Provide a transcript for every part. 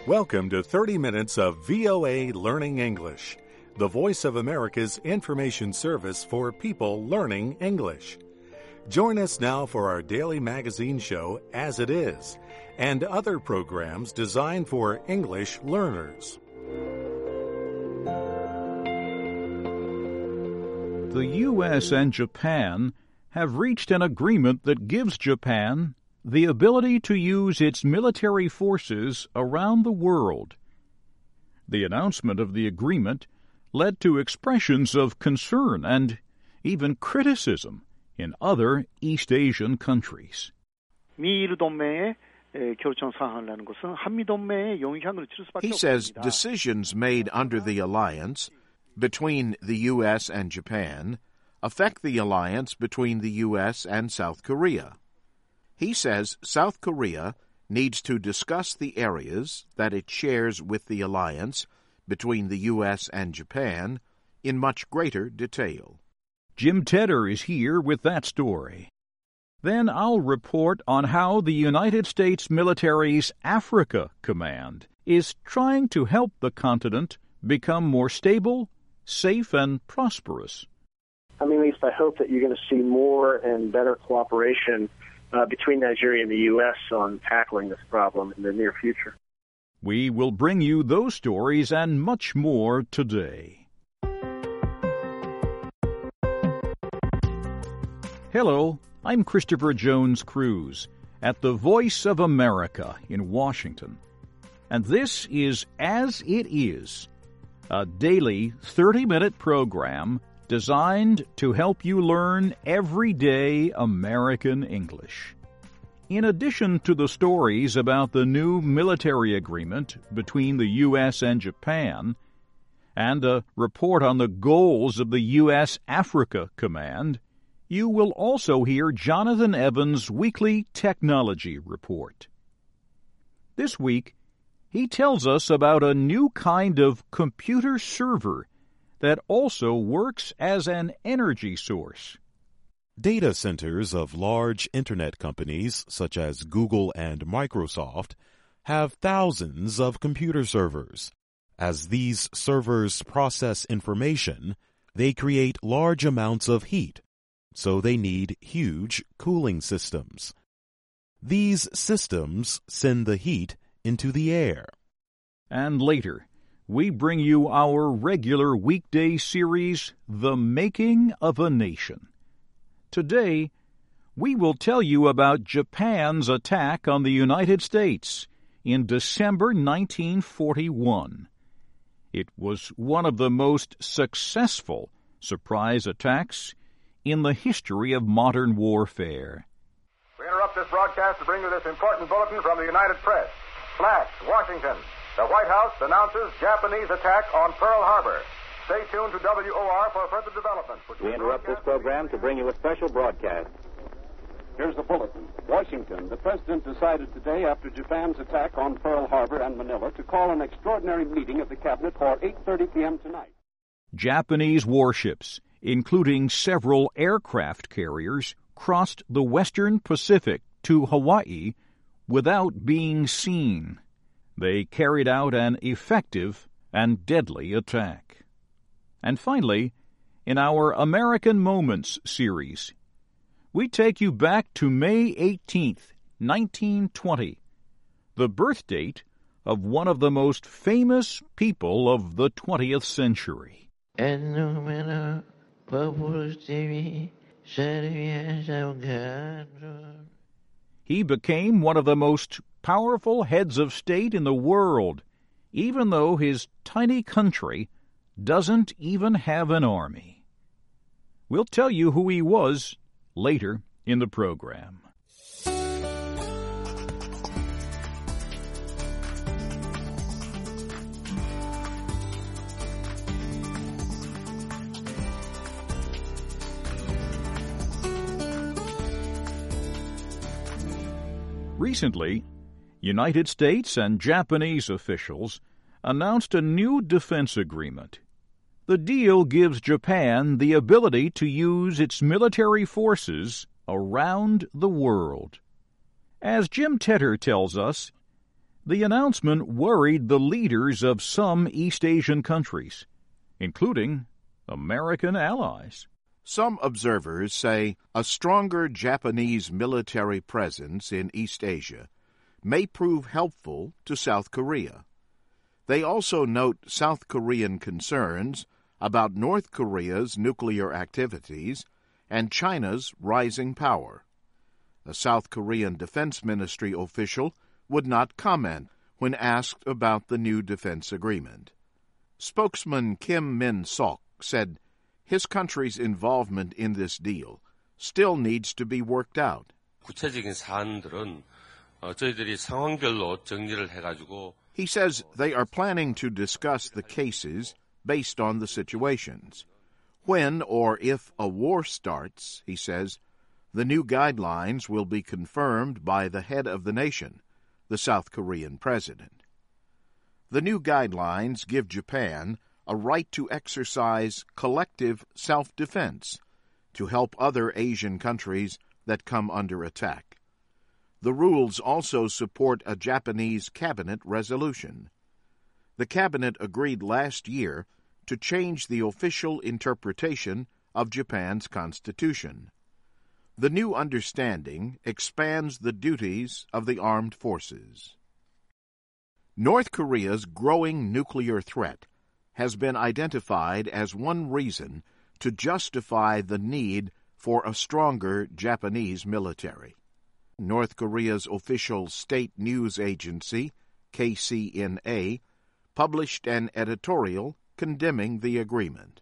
Welcome to 30 minutes of VOA Learning English, the voice of America's information service for people learning English. Join us now for our daily magazine show, As It Is, and other programs designed for English learners. The U.S. and Japan have reached an agreement that gives Japan the ability to use its military forces around the world. The announcement of the agreement led to expressions of concern and even criticism in other East Asian countries. 미일 동맹의 결정 사항이라는 것은 한미 동맹에 영향을 줄 수밖에 He 없습니다. says decisions made under the alliance between the U.S. and Japan affect the alliance between the U.S. and South Korea. He says South Korea needs to discuss the areas that it shares with the alliance between the U.S. and Japan in much greater detail. Jim Tedder is here with that story. Then I'll report on how the United States military's Africa Command is trying to help the continent become more stable, safe, and prosperous. At least I hope that you're going to see more and better cooperation between Nigeria and the U.S. on tackling this problem in the near future. We will bring you those stories and much more today. Hello, I'm Christopher Jones Cruz at the Voice of America in Washington. And this is As It Is, a daily 30-minute program designed to help you learn everyday American English. In addition to the stories about the new military agreement between the U.S. and Japan, and a report on the goals of the U.S. Africa Command, you will also hear Jonathan Evans' weekly technology report. This week, he tells us about a new kind of computer server that also works as an energy source. Data centers of large internet companies such as Google and Microsoft have thousands of computer servers. As these servers process information, they create large amounts of heat, so they need huge cooling systems. These systems send the heat into the air. And later, we bring you our regular weekday series, The Making of a Nation. Today, we will tell you about Japan's attack on the United States in December 1941. It was one of the most successful surprise attacks in the history of modern warfare. We interrupt this broadcast to bring you this important bulletin from the United Press. Flash, Washington. The White House announces Japanese attack on Pearl Harbor. Stay tuned to WOR for further developments. We interrupt this program to bring you a special broadcast. Here's the bulletin. Washington. The President decided today, after Japan's attack on Pearl Harbor and Manila, to call an extraordinary meeting of the Cabinet for 8:30 p.m. tonight. Japanese warships, including several aircraft carriers, crossed the western Pacific to Hawaii without being seen. They carried out an effective and deadly attack. And finally, in our American Moments series, we take you back to May 18th, 1920, the birth date of one of the most famous people of the 20th century. He became one of the most powerful heads of state in the world, even though his tiny country doesn't even have an army. We'll tell you who he was later in the program. Recently, United States and Japanese officials announced a new defense agreement. The deal gives Japan the ability to use its military forces around the world. As Jim Tedder tells us, The announcement worried the leaders of some East Asian countries, including American allies. Some observers say a stronger Japanese military presence in East Asia may prove helpful to South Korea. They also note South Korean concerns about North Korea's nuclear activities and China's rising power. A South Korean Defense Ministry official would not comment when asked about the new defense agreement. Spokesman Kim Min-sok said his country's involvement in this deal still needs to be worked out. 구체적인 사안들은 저희들이 상황별로 정리를 해가지고 He says they are planning to discuss the cases based on the situations. When or if a war starts, he says, the new guidelines will be confirmed by the head of the nation, the South Korean president. The new guidelines give Japan a right to exercise collective self-defense to help other Asian countries that come under attack. The rules also support a Japanese cabinet resolution. The cabinet agreed last year to change the official interpretation of Japan's constitution. The new understanding expands the duties of the armed forces. North Korea's growing nuclear threat has been identified as one reason to justify the need for a stronger Japanese military. North Korea's official state news agency, KCNA, published an editorial condemning the agreement.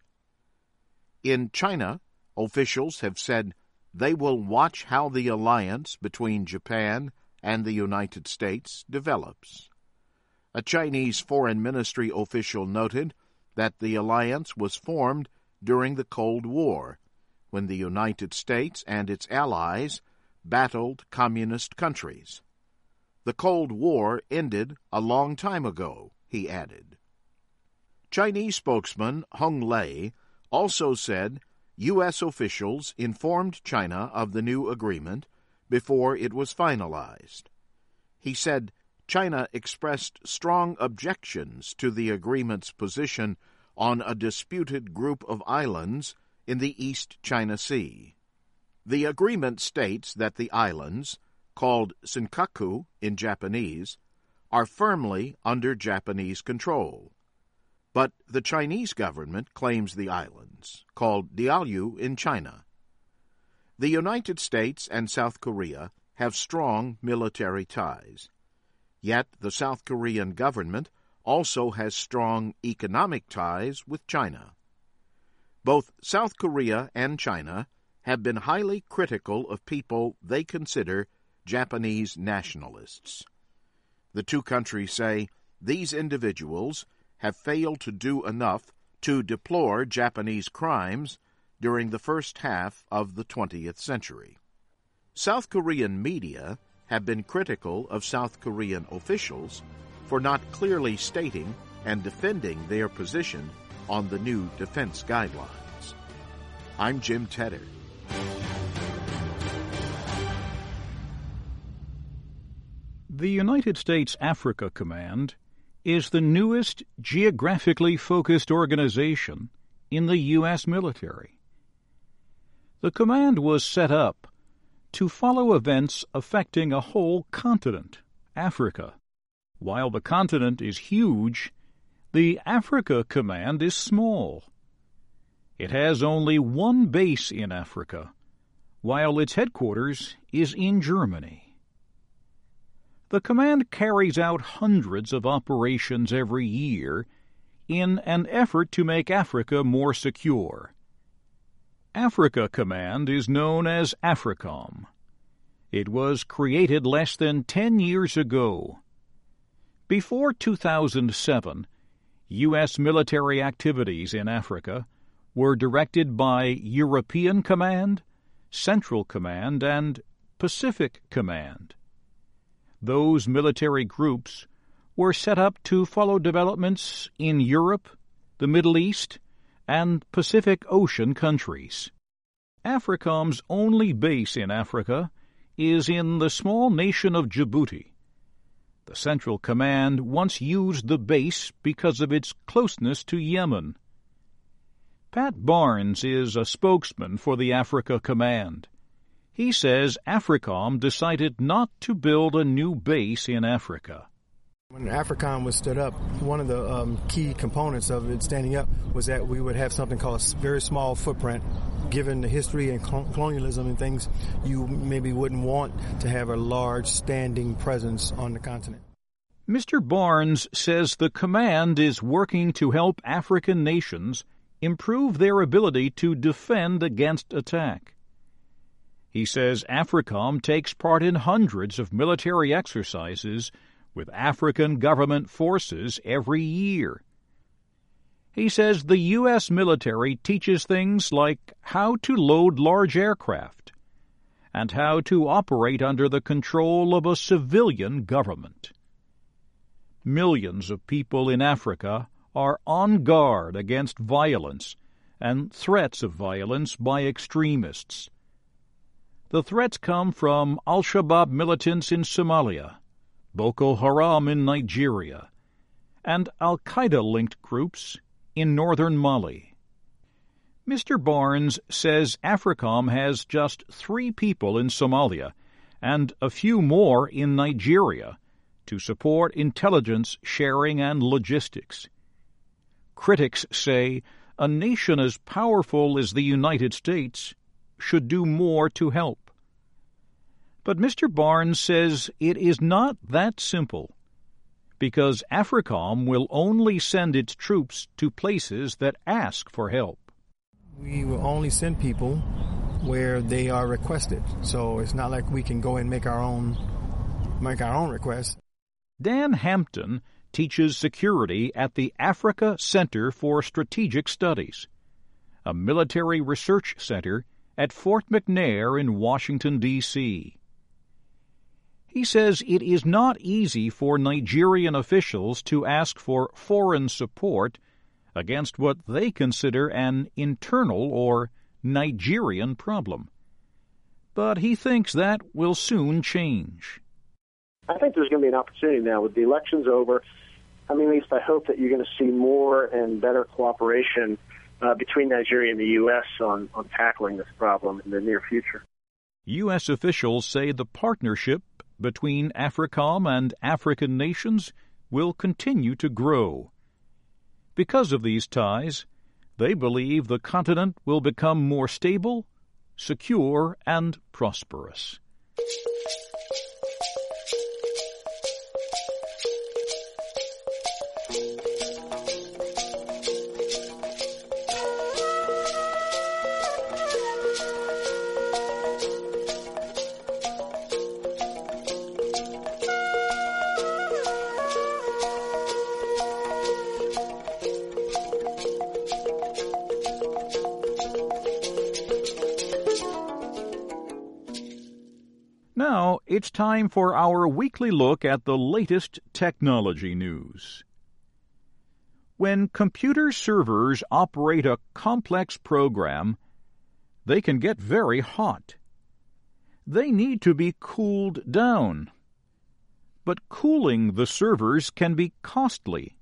In China, officials have said they will watch how the alliance between Japan and the United States develops. A Chinese Foreign Ministry official noted that the alliance was formed during the Cold War, when the United States and its allies battled communist countries. The Cold War ended a long time ago, he added. Chinese spokesman Hong Lei also said U.S. officials informed China of the new agreement before it was finalized. He said China expressed strong objections to the agreement's position on a disputed group of islands in the East China Sea. The agreement states that the islands, called Senkaku in Japanese, are firmly under Japanese control. But the Chinese government claims the islands, called Diaoyu in China. The United States and South Korea have strong military ties. Yet the South Korean government also has strong economic ties with China. Both South Korea and China have been highly critical of people they consider Japanese nationalists. The two countries say these individuals have failed to do enough to deplore Japanese crimes during the first half of the 20th century. South Korean media have been critical of South Korean officials for not clearly stating and defending their position on the new defense guidelines. I'm Jim Tedder. The United States Africa Command is the newest geographically focused organization in the U.S. military. The command was set up to follow events affecting a whole continent, Africa. While the continent is huge, the Africa Command is small. It has only one base in Africa, while its headquarters is in Germany. The command carries out hundreds of operations every year in an effort to make Africa more secure. Africa Command is known as AFRICOM. It was created less than 10 years ago. Before 2007, U.S. military activities in Africa were directed by European Command, Central Command, and Pacific Command. Those military groups were set up to follow developments in Europe, the Middle East, and Pacific Ocean countries. AFRICOM's only base in Africa is in the small nation of Djibouti. The Central Command once used the base because of its closeness to Yemen. Pat Barnes is a spokesman for the Africa Command. He says AFRICOM decided not to build a new base in Africa. When AFRICOM was stood up, one of the key components of it standing up was that we would have something called a very small footprint. Given the history and colonialism and things, you maybe wouldn't want to have a large standing presence on the continent. Mr. Barnes says the command is working to help African nations improve their ability to defend against attack. He says AFRICOM takes part in hundreds of military exercises with African government forces every year. He says the U.S. military teaches things like how to load large aircraft and how to operate under the control of a civilian government. Millions of people in Africa are on guard against violence and threats of violence by extremists. The threats come from Al-Shabaab militants in Somalia, Boko Haram in Nigeria, and Al-Qaeda-linked groups in northern Mali. Mr. Barnes says AFRICOM has just 3 people in Somalia and a few more in Nigeria to support intelligence sharing and logistics. Critics say a nation as powerful as the United States should do more to help. But Mr. Barnes says it is not that simple, because AFRICOM will only send its troops to places that ask for help. We will only send people where they are requested, so it's not like we can go and make our own requests. Dan Hampton teaches security at the Africa Center for Strategic Studies, a military research center at Fort McNair in Washington, D.C. He says it is not easy for Nigerian officials to ask for foreign support against what they consider an internal or Nigerian problem. But he thinks that will soon change. I think there's going to be an opportunity now with the elections over. I mean, at least I hope that you're going to see more and better cooperation between Nigeria and the U.S. on tackling this problem in the near future. U.S. officials say the partnership between AFRICOM and African nations will continue to grow. Because of these ties, they believe the continent will become more stable, secure, and prosperous. Now, it's time for our weekly look at the latest technology news. When computer servers operate a complex program, they can get very hot. They need to be cooled down. But cooling the servers can be costly.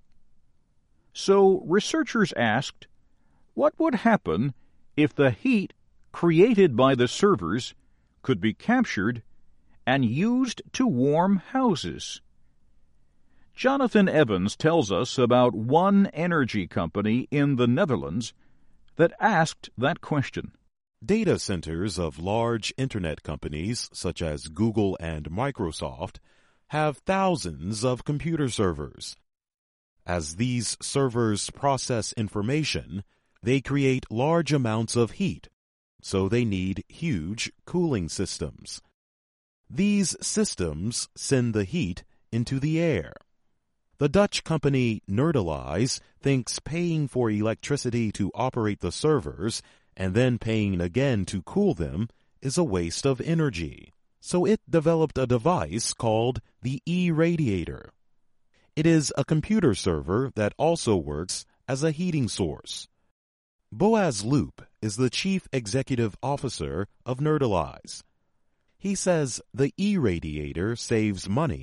So researchers asked, what would happen if the heat created by the servers could be captured and used to warm houses? Jonathan Evans tells us about one energy company in the Netherlands that asked that question. Data centers of large internet companies such as Google and Microsoft have thousands of computer servers. As these servers process information, they create large amounts of heat, so they need huge cooling systems. These systems send the heat into the air. The Dutch company Nerdalize thinks paying for electricity to operate the servers and then paying again to cool them is a waste of energy. So it developed a device called the eRadiator. It is a computer server that also works as a heating source. Boaz Loop is the chief executive officer of Nerdalize. He says the eRadiator saves money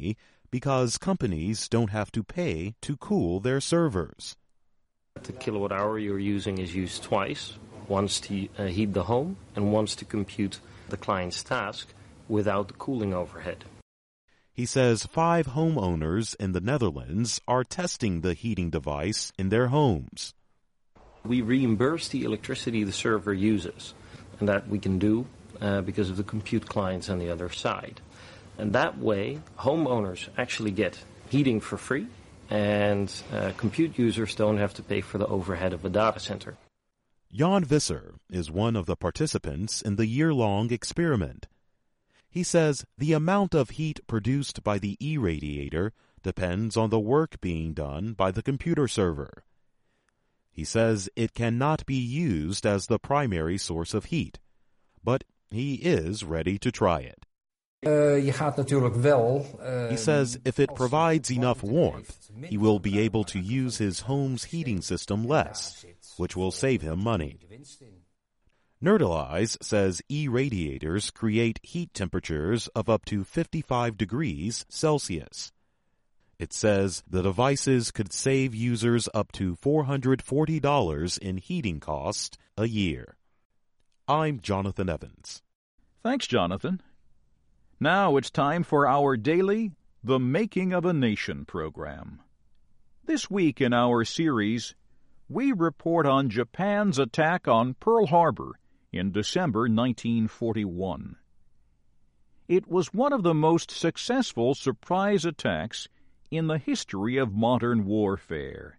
because companies don't have to pay to cool their servers. The kilowatt hour you're using is used twice, once to heat the home and once to compute the client's task without the cooling overhead. He says 5 homeowners in the Netherlands are testing the heating device in their homes. We reimburse the electricity the server uses, and that we can do because of the compute clients on the other side. And that way, homeowners actually get heating for free, and compute users don't have to pay for the overhead of a data center. Jan Visser is one of the participants in the year-long experiment. He says the amount of heat produced by the e-radiator depends on the work being done by the computer server. He says it cannot be used as the primary source of heat, but he is ready to try it. He says if it provides enough warmth, he will be able to use his home's heating system less, which will save him money. Nerdalize says e-radiators create heat temperatures of up to 55 degrees Celsius. It says the devices could save users up to $440 in heating costs a year. I'm Jonathan Evans. Thanks, Jonathan. Now it's time for our daily The Making of a Nation program. This week in our series, we report on Japan's attack on Pearl Harbor in December 1941. It was one of the most successful surprise attacks in the history of modern warfare.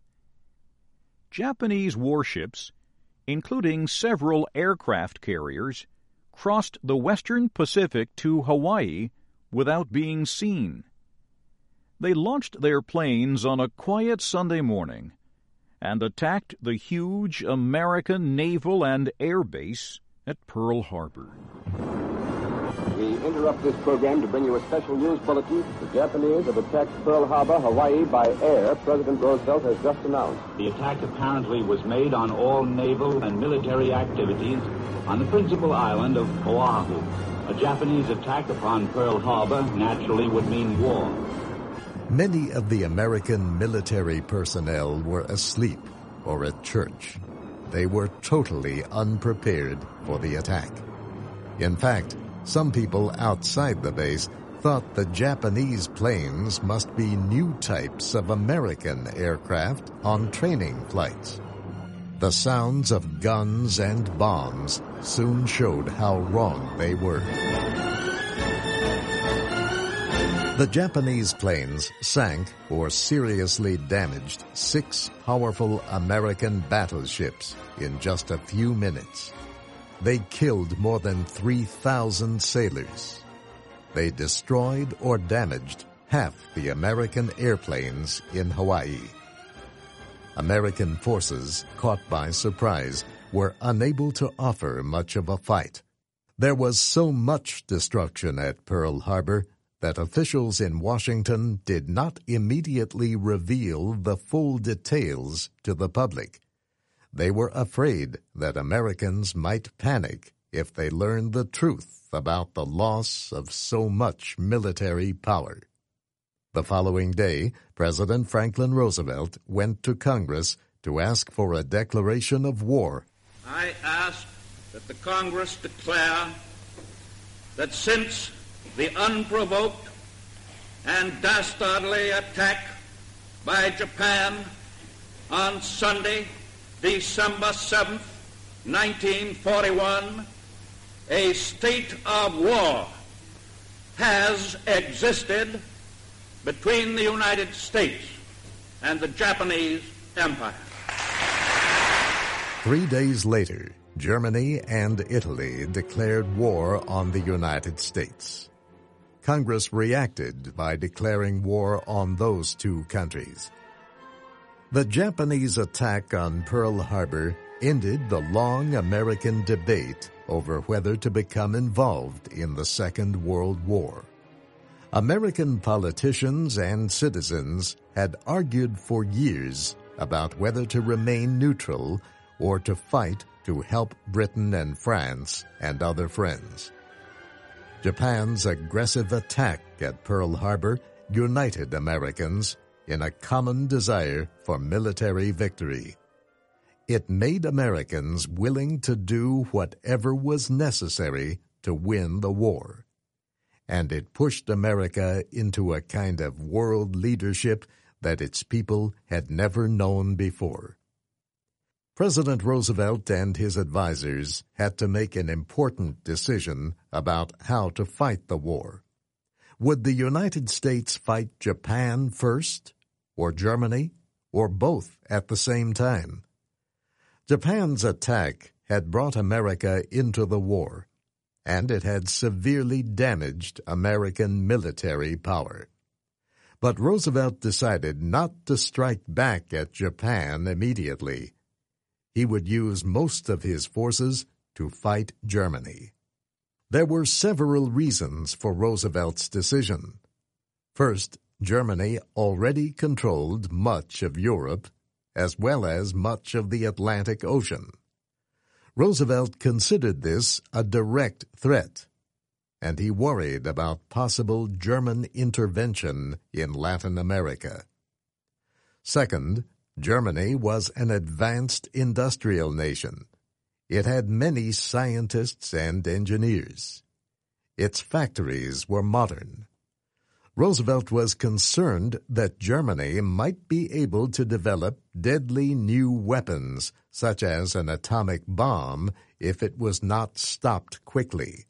Japanese warships, including several aircraft carriers, crossed the western Pacific to Hawaii without being seen. They launched their planes on a quiet Sunday morning and attacked the huge American naval and air base at Pearl Harbor. We interrupt this program to bring you a special news bulletin. The Japanese have attacked Pearl Harbor, Hawaii, by air, President Roosevelt has just announced. The attack apparently was made on all naval and military activities on the principal island of Oahu. A Japanese attack upon Pearl Harbor naturally would mean war. Many of the American military personnel were asleep or at church. They were totally unprepared for the attack. In fact, some people outside the base thought the Japanese planes must be new types of American aircraft on training flights. The sounds of guns and bombs soon showed how wrong they were. The Japanese planes sank or seriously damaged 6 powerful American battleships in just a few minutes. They killed more than 3,000 sailors. They destroyed or damaged half the American airplanes in Hawaii. American forces, caught by surprise, were unable to offer much of a fight. There was so much destruction at Pearl Harbor that officials in Washington did not immediately reveal the full details to the public. They were afraid that Americans might panic if they learned the truth about the loss of so much military power. The following day, President Franklin Roosevelt went to Congress to ask for a declaration of war. I ask that the Congress declare that since the unprovoked and dastardly attack by Japan on Sunday, December 7th, 1941, a state of war has existed between the United States and the Japanese Empire. 3 days later, Germany and Italy declared war on the United States. Congress reacted by declaring war on those 2 countries. The Japanese attack on Pearl Harbor ended the long American debate over whether to become involved in the Second World War. American politicians and citizens had argued for years about whether to remain neutral or to fight to help Britain and France and other friends. Japan's aggressive attack at Pearl Harbor united Americans in a common desire for military victory. It made Americans willing to do whatever was necessary to win the war. And it pushed America into a kind of world leadership that its people had never known before. President Roosevelt and his advisers had to make an important decision about how to fight the war. Would the United States fight Japan first, or Germany, or both at the same time? Japan's attack had brought America into the war, and it had severely damaged American military power. But Roosevelt decided not to strike back at Japan immediately. He would use most of his forces to fight Germany. There were several reasons for Roosevelt's decision. First, Germany already controlled much of Europe, as well as much of the Atlantic Ocean. Roosevelt considered this a direct threat, and he worried about possible German intervention in Latin America. Second, Germany was an advanced industrial nation. It had many scientists and engineers. Its factories were modern. Roosevelt was concerned that Germany might be able to develop deadly new weapons, such as an atomic bomb, if it was not stopped quickly.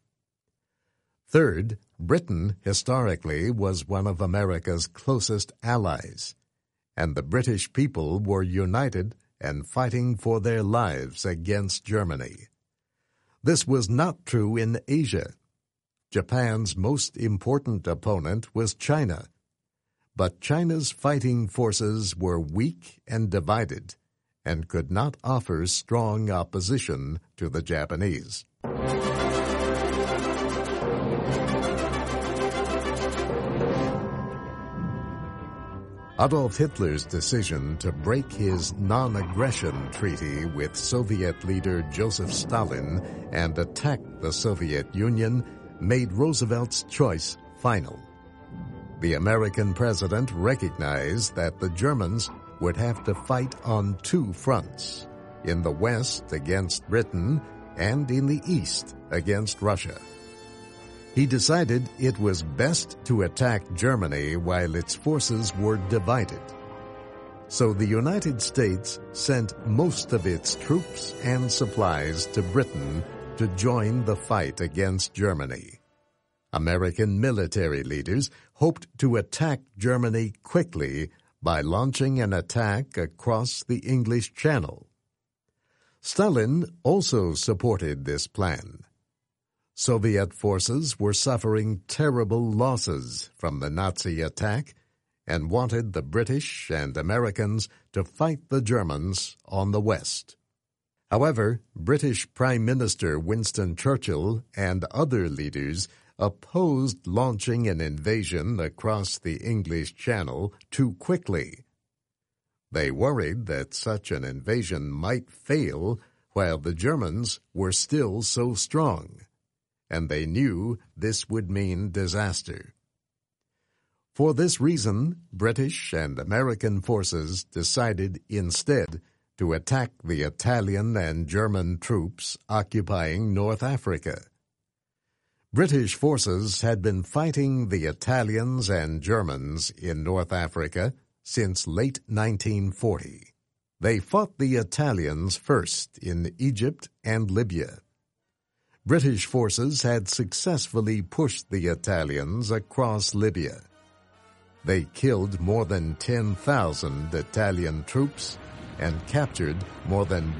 Third, Britain historically was one of America's closest allies, and the British people were united and fighting for their lives against Germany. This was not true in Asia. Japan's most important opponent was China, but China's fighting forces were weak and divided and could not offer strong opposition to the Japanese. Adolf Hitler's decision to break his non-aggression treaty with Soviet leader Joseph Stalin and attack the Soviet Union made Roosevelt's choice final. The American president recognized that the Germans would have to fight on two fronts, in the West against Britain and in the East against Russia. He decided it was best to attack Germany while its forces were divided. So the United States sent most of its troops and supplies to Britain to join the fight against Germany. American military leaders hoped to attack Germany quickly by launching an attack across the English Channel. Stalin also supported this plan. Soviet forces were suffering terrible losses from the Nazi attack and wanted the British and Americans to fight the Germans on the West. However, British Prime Minister Winston Churchill and other leaders opposed launching an invasion across the English Channel too quickly. They worried that such an invasion might fail while the Germans were still so strong, and they knew this would mean disaster. For this reason, British and American forces decided instead to attack the Italian and German troops occupying North Africa. British forces had been fighting the Italians and Germans in North Africa since late 1940. They fought the Italians first in Egypt and Libya. British forces had successfully pushed the Italians across Libya. They killed more than 10,000 Italian troops and captured more than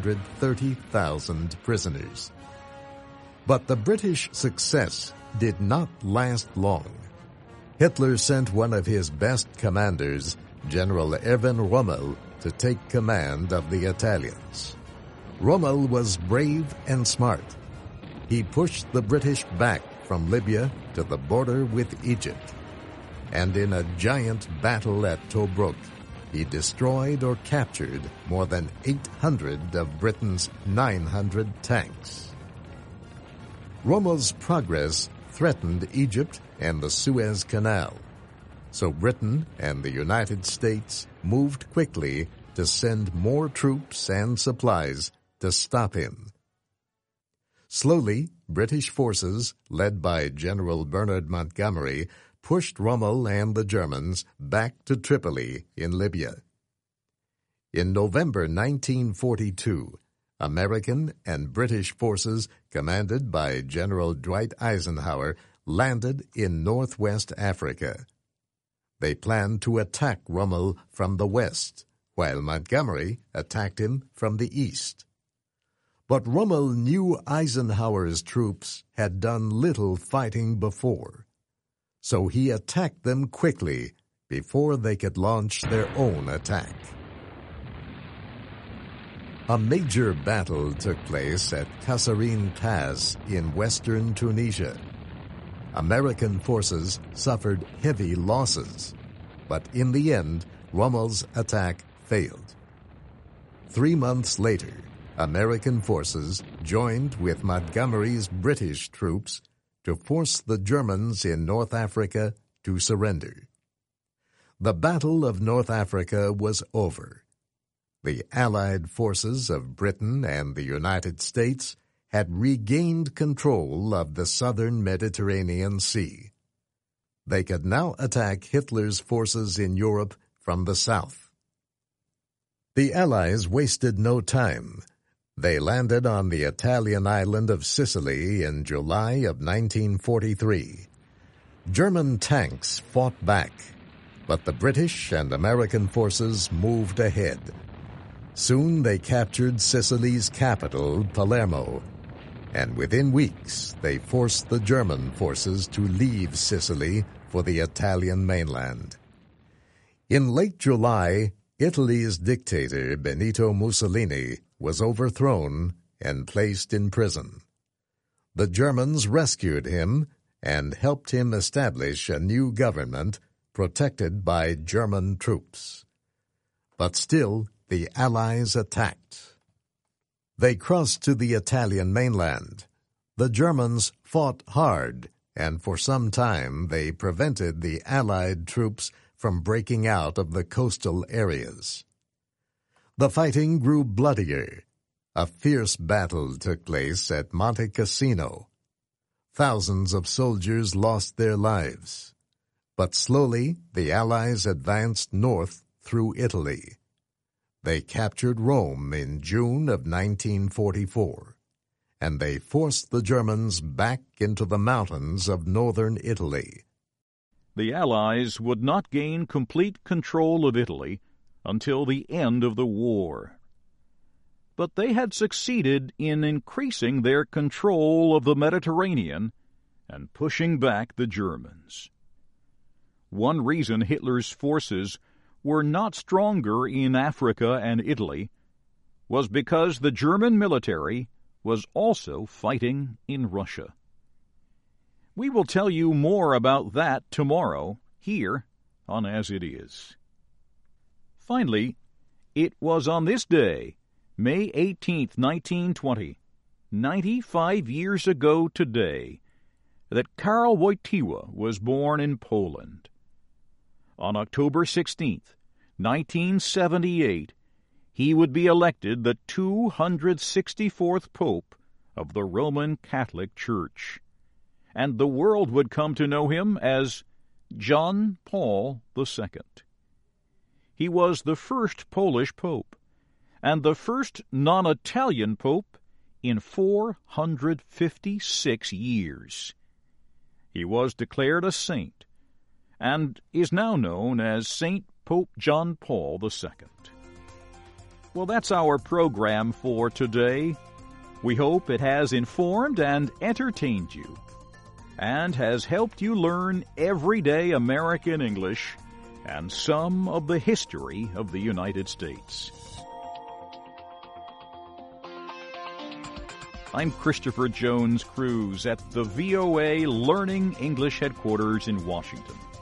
130,000 prisoners. But the British success did not last long. Hitler sent one of his best commanders, General Erwin Rommel, to take command of the Italians. Rommel was brave and smart. He pushed the British back from Libya to the border with Egypt, and in a giant battle at Tobruk, he destroyed or captured more than 800 of Britain's 900 tanks. Rommel's progress threatened Egypt and the Suez Canal, So Britain and the United States moved quickly to send more troops and supplies to stop him. Slowly, British forces, led by General Bernard Montgomery, pushed Rommel and the Germans back to Tripoli in Libya. In November 1942, American and British forces, commanded by General Dwight Eisenhower, landed in northwest Africa. They planned to attack Rommel from the west, while Montgomery attacked him from the east. But Rommel knew Eisenhower's troops had done little fighting before, so he attacked them quickly before they could launch their own attack. A major battle took place at Kasserine Pass in western Tunisia. American forces suffered heavy losses, but in the end, Rommel's attack failed. 3 months later, American forces joined with Montgomery's British troops to force the Germans in North Africa to surrender. The Battle of North Africa was over. The Allied forces of Britain and the United States had regained control of the southern Mediterranean Sea. They could now attack Hitler's forces in Europe from the south. The Allies wasted no time. They landed on the Italian island of Sicily in July of 1943. German tanks fought back, but the British and American forces moved ahead. Soon they captured Sicily's capital, Palermo, and within weeks they forced the German forces to leave Sicily for the Italian mainland. In late July, Italy's dictator Benito Mussolini was overthrown and placed in prison. The Germans rescued him and helped him establish a new government protected by German troops. But still, the Allies attacked. They crossed to the Italian mainland. The Germans fought hard, and for some time they prevented the Allied troops from breaking out of the coastal areas. The fighting grew bloodier. A fierce battle took place at Monte Cassino. Thousands of soldiers lost their lives. But slowly the Allies advanced north through Italy. They captured Rome in June of 1944, and they forced the Germans back into the mountains of northern Italy. The Allies would not gain complete control of Italy until the end of the war. But they had succeeded in increasing their control of the Mediterranean and pushing back the Germans. One reason Hitler's forces were not stronger in Africa and Italy was because the German military was also fighting in Russia. We will tell you more about that tomorrow, here on As It Is. Finally, it was on this day, May 18, 1920, 95 years ago today, that Karol Wojtyła was born in Poland. On October 16, 1978, he would be elected the 264th Pope of the Roman Catholic Church, and the world would come to know him as John Paul II. He was the first Polish Pope, and the first non-Italian Pope in 456 years. He was declared a saint, and is now known as Saint Pope John Paul II. Well, that's our program for today. We hope it has informed and entertained you, and has helped you learn everyday American English and some of the history of the United States. I'm Christopher Jones Cruz at the VOA Learning English Headquarters in Washington.